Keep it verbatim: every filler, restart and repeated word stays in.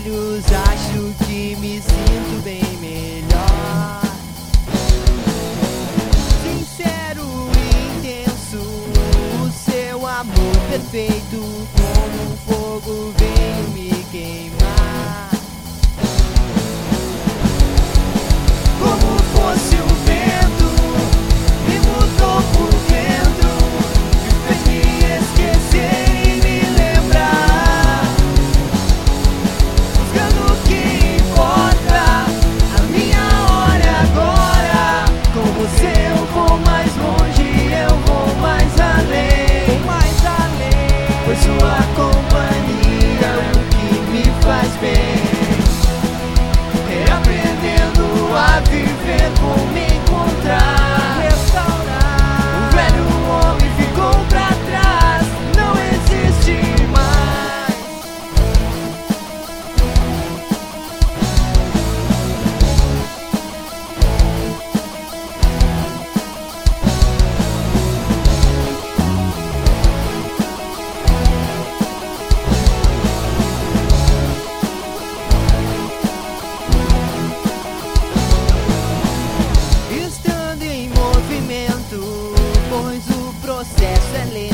espelhos acho que me sinto bem melhor. Sincero e intenso, o seu amor perfeito, como um fogo veio me queimar. Como fosse o vento, me mudou por dentro, me fez me esquecer e me lembrar. Buscando o que importa, a minha hora é agora. Com você eu vou mais longe, eu vou mais além, mais além. Pois sua companhia é o que me faz bem. Reaprendendo a viver, vou me encontrar, restaurar. O velho homem ficou pra trás, não existe mais. Estando em movimento, pois o processo é lento.